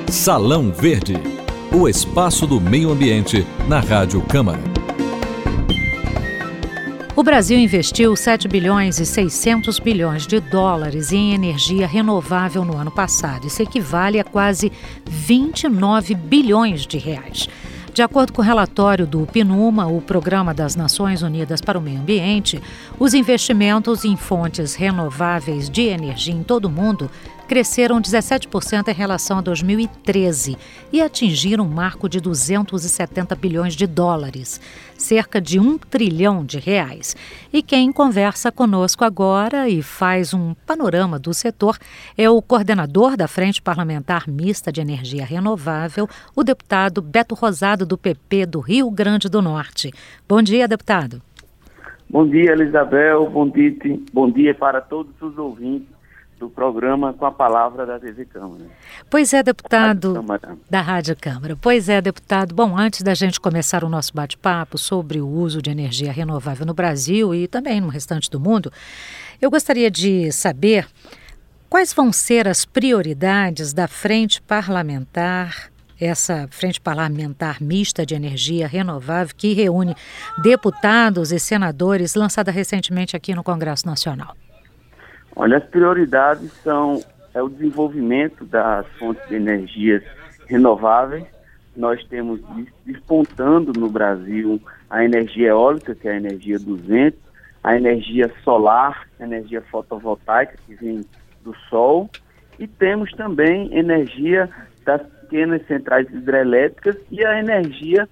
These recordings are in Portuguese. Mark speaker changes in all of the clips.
Speaker 1: Salão Verde, o espaço do meio ambiente na Rádio Câmara.
Speaker 2: O Brasil investiu 7 bilhões e 600 bilhões de dólares em energia renovável no ano passado. Isso equivale a quase 29 bilhões de reais. De acordo com o relatório do PNUMA, o Programa das Nações Unidas para o Meio Ambiente, os investimentos em fontes renováveis de energia em todo o mundo cresceram 17% em relação a 2013 e atingiram um marco de 270 bilhões de dólares, cerca de 1 trilhão de reais. E quem conversa conosco agora e faz um panorama do setor é o coordenador da Frente Parlamentar Mista de Energia Renovável, o deputado Beto Rosado, do PP do Rio Grande do Norte. Bom dia, deputado.
Speaker 3: Bom dia, Elisabel. Bom dia para todos os ouvintes do programa Com a Palavra da TV Câmara.
Speaker 2: Pois é, deputado, da Rádio Câmara. Pois é, deputado. Bom, antes da gente começar o nosso bate-papo sobre o uso de energia renovável no Brasil e também no restante do mundo, eu gostaria de saber quais vão ser as prioridades da Frente Parlamentar, essa Frente Parlamentar Mista de Energia Renovável, que reúne deputados e senadores, lançada recentemente aqui no Congresso Nacional.
Speaker 3: Olha, as prioridades são o desenvolvimento das fontes de energias renováveis. Nós temos despontando no Brasil a energia eólica, que é a energia do vento, a energia solar, a energia fotovoltaica, que vem do sol, e temos também energia das pequenas centrais hidrelétricas e a energia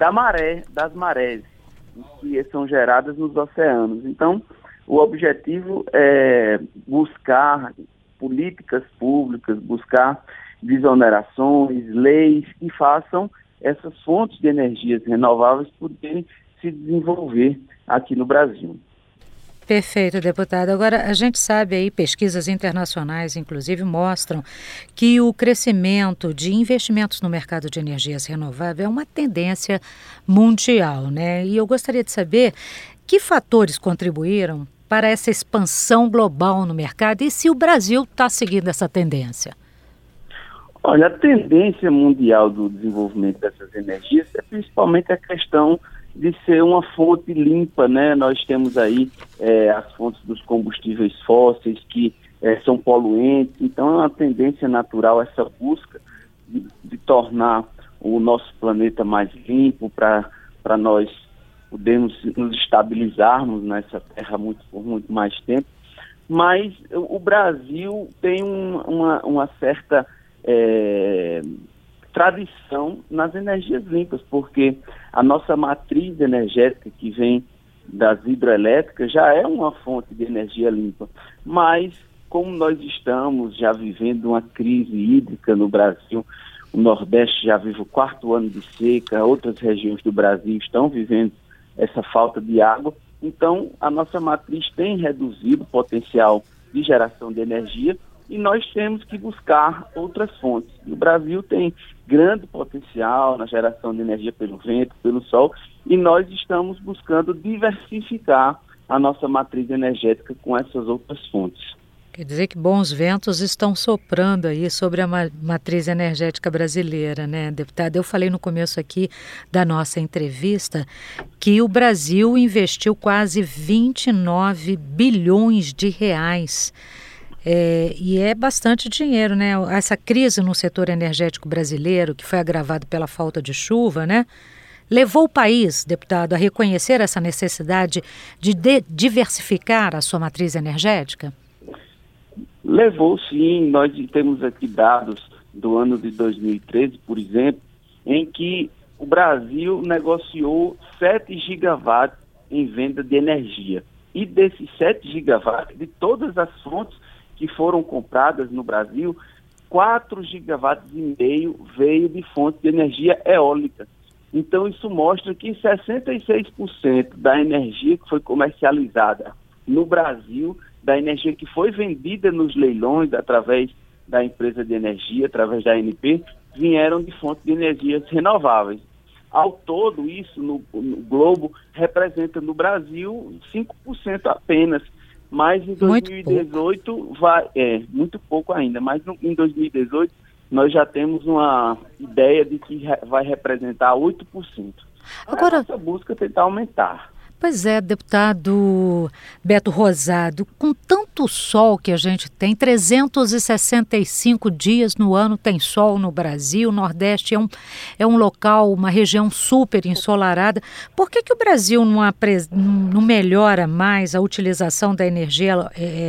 Speaker 3: das marés, que são geradas nos oceanos. Então, o objetivo é buscar políticas públicas, buscar desonerações, leis que façam essas fontes de energias renováveis poderem se desenvolver aqui no Brasil.
Speaker 2: Perfeito, deputado. Agora, a gente sabe aí, pesquisas internacionais, inclusive, mostram que o crescimento de investimentos no mercado de energias renováveis é uma tendência mundial, né? E eu gostaria de saber que fatores contribuíram para essa expansão global no mercado e se o Brasil está seguindo essa tendência.
Speaker 3: Olha, a tendência mundial do desenvolvimento dessas energias é principalmente a questão de ser uma fonte limpa, né? Nós temos aí as fontes dos combustíveis fósseis que são poluentes, então é uma tendência natural essa busca de tornar o nosso planeta mais limpo para nós podemos nos estabilizarmos nessa terra por muito mais tempo, mas o Brasil tem uma certa tradição nas energias limpas, porque a nossa matriz energética que vem das hidrelétricas já é uma fonte de energia limpa, mas como nós estamos já vivendo uma crise hídrica no Brasil, o Nordeste já vive o 4º ano de seca, outras regiões do Brasil estão vivendo essa falta de água, então a nossa matriz tem reduzido o potencial de geração de energia e nós temos que buscar outras fontes. O Brasil tem grande potencial na geração de energia pelo vento, pelo sol, e nós estamos buscando diversificar a nossa matriz energética com essas outras fontes.
Speaker 2: Quer dizer que bons ventos estão soprando aí sobre a matriz energética brasileira, né, deputada? Eu falei no começo aqui da nossa entrevista que o Brasil investiu quase 29 bilhões de reais. E é bastante dinheiro, né? Essa crise no setor energético brasileiro, que foi agravado pela falta de chuva, né? Levou o país, deputado, a reconhecer essa necessidade de diversificar a sua matriz energética?
Speaker 3: Levou sim, nós temos aqui dados do ano de 2013, por exemplo, em que o Brasil negociou 7 gigawatts em venda de energia. E desses 7 gigawatts, de todas as fontes que foram compradas no Brasil, 4,5 gigawatts veio de fonte de energia eólica. Então isso mostra que 66% da energia que foi comercializada no Brasil, da energia que foi vendida nos leilões através da empresa de energia, através da ANP, vieram de fontes de energias renováveis. Ao todo, isso no Globo representa no Brasil 5% apenas, mas em 2018 muito pouco ainda, mas em 2018 nós já temos uma ideia de que vai representar 8%.
Speaker 2: Agora,
Speaker 3: a nossa busca é tentar aumentar.
Speaker 2: Pois é, deputado Beto Rosado, com tanto sol que a gente tem, 365 dias no ano tem sol no Brasil, o Nordeste é um local, uma região super ensolarada. Por que o Brasil não melhora mais a utilização da energia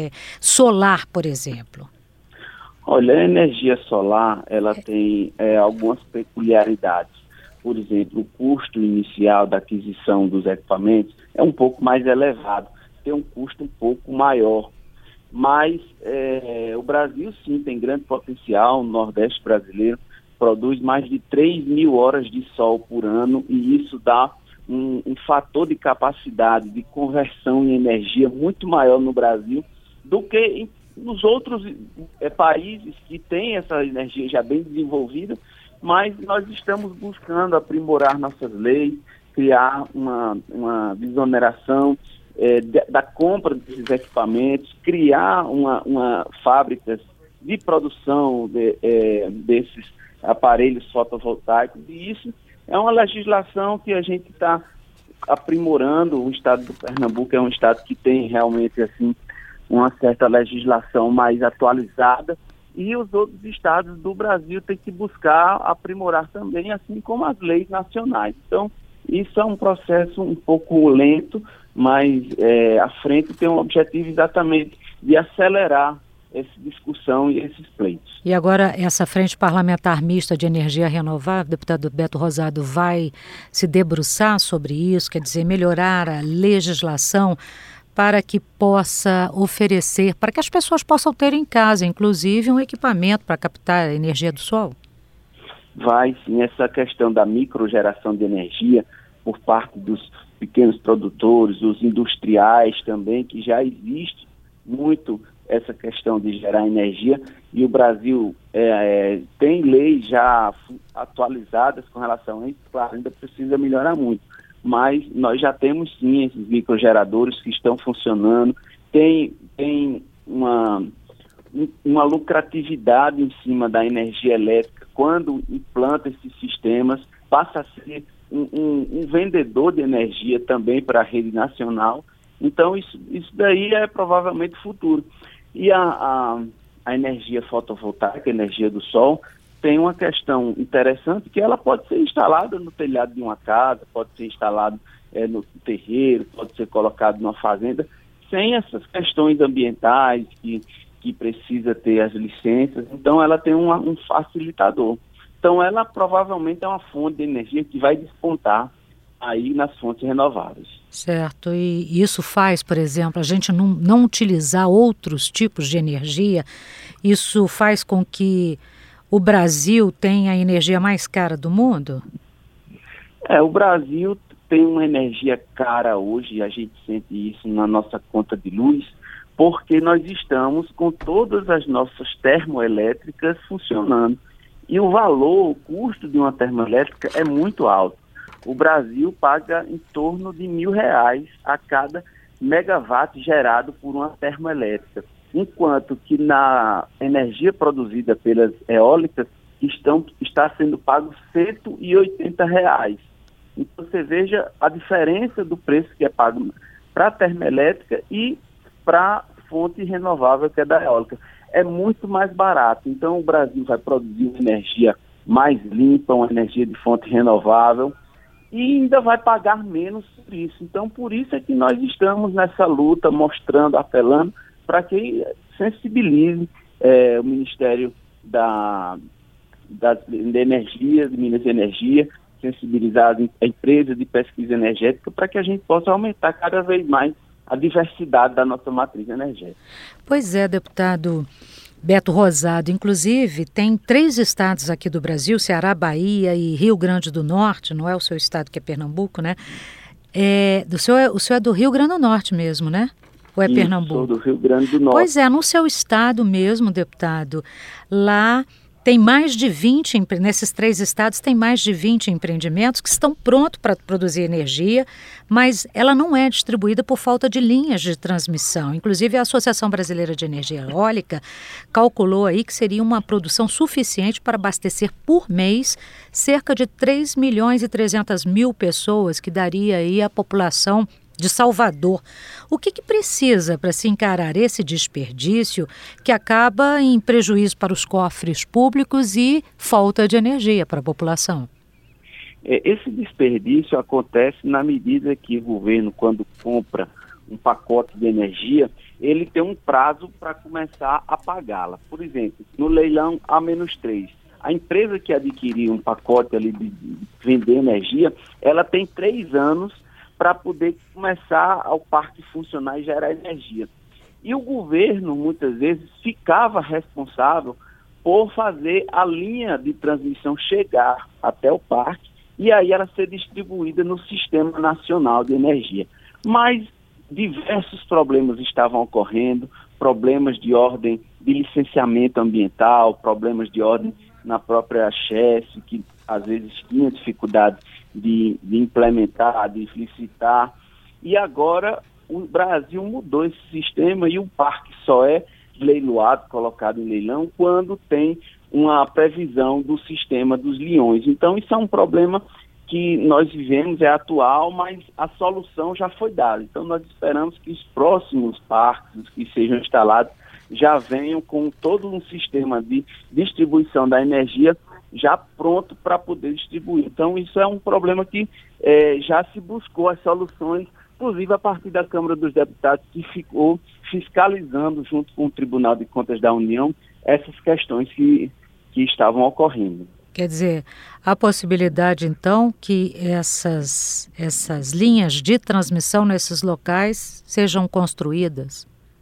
Speaker 2: solar, por exemplo?
Speaker 3: Olha, a energia solar, ela tem algumas peculiaridades. Por exemplo, o custo inicial da aquisição dos equipamentos é um pouco mais elevado, tem um custo um pouco maior. Mas o Brasil, sim, tem grande potencial. O Nordeste brasileiro produz mais de 3.000 horas de sol por ano, e isso dá um fator de capacidade de conversão em energia muito maior no Brasil do que nos outros países que têm essa energia já bem desenvolvida. Mas nós estamos buscando aprimorar nossas leis, criar uma desoneração da compra desses equipamentos, criar uma fábricas de produção desses aparelhos fotovoltaicos, e isso é uma legislação que a gente está aprimorando. O estado do Pernambuco é um estado que tem realmente assim uma certa legislação mais atualizada, e os outros estados do Brasil têm que buscar aprimorar também, assim como as leis nacionais. Então, isso é um processo um pouco lento, mas a frente tem um objetivo exatamente de acelerar essa discussão e esses pleitos.
Speaker 2: E agora essa frente parlamentar mista de energia renovável, deputado Beto Rosado, vai se debruçar sobre isso, quer dizer, melhorar a legislação para que possa oferecer, para que as pessoas possam ter em casa, inclusive, um equipamento para captar a energia do sol?
Speaker 3: Vai, sim. Essa questão da microgeração de energia por parte dos pequenos produtores, dos industriais também, que já existe muito essa questão de gerar energia, e o Brasil tem leis já atualizadas com relação a isso. Claro, ainda precisa melhorar muito, mas nós já temos sim esses microgeradores que estão funcionando, tem uma lucratividade em cima da energia elétrica. Quando implanta esses sistemas, passa a ser um vendedor de energia também para a rede nacional. Então isso daí é provavelmente futuro. E a energia fotovoltaica, a energia do sol, tem uma questão interessante, que ela pode ser instalada no telhado de uma casa, pode ser instalada no terreiro, pode ser colocada numa fazenda, sem essas questões ambientais que precisa ter as licenças. Então ela tem um facilitador. Então ela provavelmente é uma fonte de energia que vai despontar aí nas fontes renováveis.
Speaker 2: Certo, e isso faz, por exemplo, a gente não utilizar outros tipos de energia, isso faz com que o Brasil tenha a energia mais cara do mundo?
Speaker 3: O Brasil tem uma energia cara hoje, e a gente sente isso na nossa conta de luz, porque nós estamos com todas as nossas termoelétricas funcionando. E o valor, o custo de uma termoelétrica é muito alto. O Brasil paga em torno de R$1.000 a cada megawatt gerado por uma termoelétrica, enquanto que na energia produzida pelas eólicas está sendo pago R$180. Então você veja a diferença do preço que é pago para a termoelétrica e para a fonte renovável, que é da eólica. É muito mais barato. Então o Brasil vai produzir uma energia mais limpa, uma energia de fonte renovável, e ainda vai pagar menos por isso. Então por isso é que nós estamos nessa luta, mostrando, apelando para que sensibilize o Ministério da Energia, de Minas e Energia, sensibilizar a empresa de pesquisa energética, para que a gente possa aumentar cada vez mais a diversidade da nossa matriz energética.
Speaker 2: Pois é, deputado Beto Rosado. Inclusive, tem 3 estados aqui do Brasil, Ceará, Bahia e Rio Grande do Norte, não é o seu estado que é Pernambuco, né? O senhor é do Rio Grande do Norte mesmo, né? Ou é Pernambuco?
Speaker 3: Sou do Rio Grande do Norte.
Speaker 2: Pois é, no seu estado mesmo, deputado, lá Tem mais de 20, nesses 3 estados, tem mais de 20 empreendimentos que estão prontos para produzir energia, mas ela não é distribuída por falta de linhas de transmissão. Inclusive, a Associação Brasileira de Energia Eólica calculou aí que seria uma produção suficiente para abastecer por mês cerca de 3.300.000 pessoas, que daria aí a população de Salvador. O que precisa para se encarar esse desperdício que acaba em prejuízo para os cofres públicos e falta de energia para a população?
Speaker 3: Esse desperdício acontece na medida que o governo, quando compra um pacote de energia, ele tem um prazo para começar a pagá-la. Por exemplo, no leilão A-3, a empresa que adquirir um pacote ali de vender energia, ela tem 3 anos para poder começar ao parque funcionar e gerar energia. E o governo, muitas vezes, ficava responsável por fazer a linha de transmissão chegar até o parque e aí ela ser distribuída no Sistema Nacional de Energia. Mas diversos problemas estavam ocorrendo, problemas de ordem de licenciamento ambiental, problemas de ordem na própria CHESF, que às vezes tinha dificuldade de implementar, de licitar. E agora o Brasil mudou esse sistema e o parque só é leiloado, colocado em leilão, quando tem uma previsão do sistema dos leilões. Então isso é um problema que nós vivemos, é atual, mas a solução já foi dada. Então nós esperamos que os próximos parques que sejam instalados já venham com todo um sistema de distribuição da energia já pronto para poder distribuir. Então isso é um problema que já se buscou as soluções, inclusive a partir da Câmara dos Deputados, que ficou fiscalizando junto com o Tribunal de Contas da União essas questões que estavam ocorrendo.
Speaker 2: Quer dizer, há possibilidade então que essas linhas de transmissão nesses locais sejam construídas?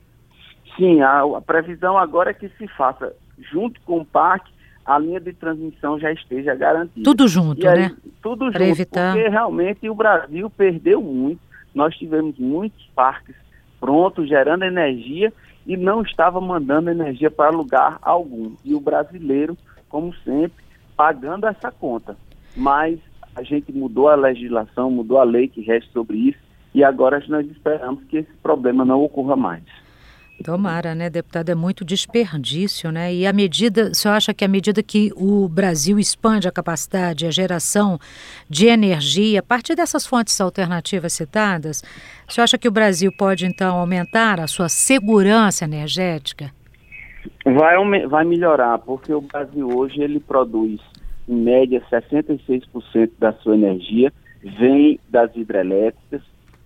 Speaker 3: Sim, a previsão agora é que se faça, junto com o parque, a linha de transmissão já esteja garantida.
Speaker 2: Tudo junto,
Speaker 3: aí,
Speaker 2: né?
Speaker 3: Tudo
Speaker 2: pra
Speaker 3: junto,
Speaker 2: evitar...
Speaker 3: porque realmente o Brasil perdeu muito. Nós tivemos muitos parques prontos, gerando energia, e não estava mandando energia para lugar algum. E o brasileiro, como sempre, pagando essa conta. Mas a gente mudou a legislação, mudou a lei que rege sobre isso, e agora nós esperamos que esse problema não ocorra mais.
Speaker 2: Tomara, né, deputado? É muito desperdício, né? E o senhor acha que à medida que o Brasil expande a capacidade, a geração de energia, a partir dessas fontes alternativas citadas, o senhor acha que o Brasil pode, então, aumentar a sua segurança energética?
Speaker 3: Vai melhorar, porque o Brasil hoje ele produz, em média, 66% da sua energia vem das hidrelétricas,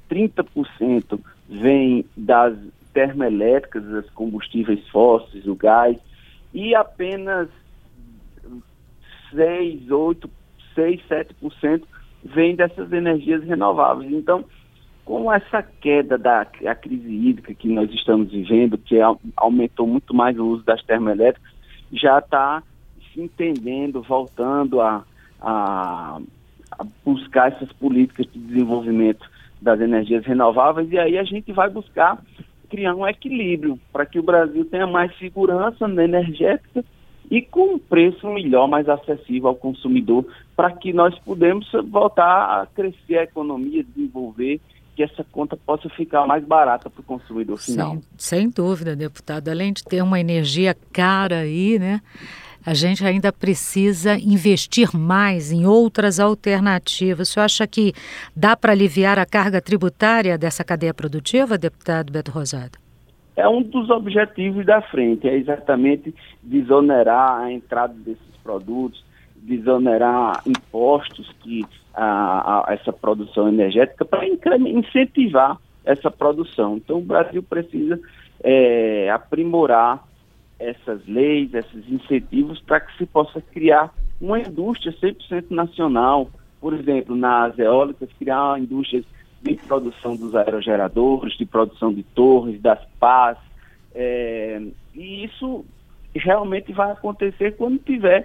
Speaker 3: 30% vem das termoelétricas, os combustíveis fósseis, o gás, e apenas 7% vem dessas energias renováveis. Então, com essa queda da crise hídrica que nós estamos vivendo, que aumentou muito mais o uso das termoelétricas, já está se entendendo, voltando a buscar essas políticas de desenvolvimento das energias renováveis, e aí a gente vai buscar criar um equilíbrio para que o Brasil tenha mais segurança energética e com um preço melhor, mais acessível ao consumidor, para que nós podemos voltar a crescer a economia, desenvolver, que essa conta possa ficar mais barata para o consumidor final.
Speaker 2: Sem dúvida, deputado. Além de ter uma energia cara aí, né? A gente ainda precisa investir mais em outras alternativas. O senhor acha que dá para aliviar a carga tributária dessa cadeia produtiva, deputado Beto Rosado?
Speaker 3: É um dos objetivos da frente, é exatamente desonerar a entrada desses produtos, desonerar impostos que essa produção energética para incentivar essa produção. Então o Brasil precisa aprimorar essas leis, esses incentivos para que se possa criar uma indústria 100% nacional. Por exemplo, nas eólicas, criar uma indústria de produção dos aerogeradores, de produção de torres, das pás. E isso realmente vai acontecer quando tiver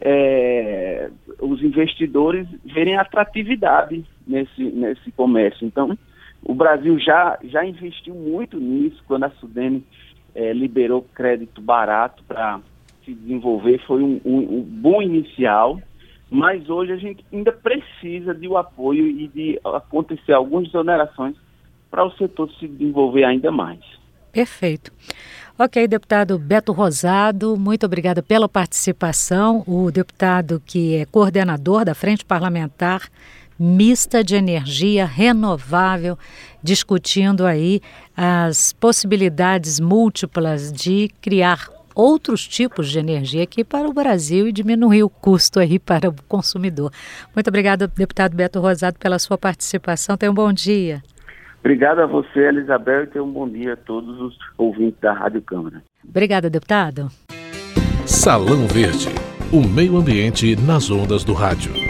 Speaker 3: os investidores verem atratividade nesse comércio. Então, o Brasil já investiu muito nisso, quando a Sudene liberou crédito barato para se desenvolver, foi um bom inicial, mas hoje a gente ainda precisa de um apoio e de acontecer algumas exonerações para o setor se desenvolver ainda mais.
Speaker 2: Perfeito. Ok, deputado Beto Rosado, muito obrigada pela participação. O deputado que é coordenador da Frente Parlamentar Mista de Energia Renovável, discutindo aí as possibilidades múltiplas de criar outros tipos de energia aqui para o Brasil e diminuir o custo aí para o consumidor. Muito obrigada, deputado Beto Rosado, pela sua participação. Tenha um bom dia.
Speaker 3: Obrigado a você, Elisabel, e tenha um bom dia a todos os ouvintes da Rádio Câmara.
Speaker 2: Obrigada, deputado.
Speaker 1: Salão Verde, o meio ambiente nas ondas do rádio.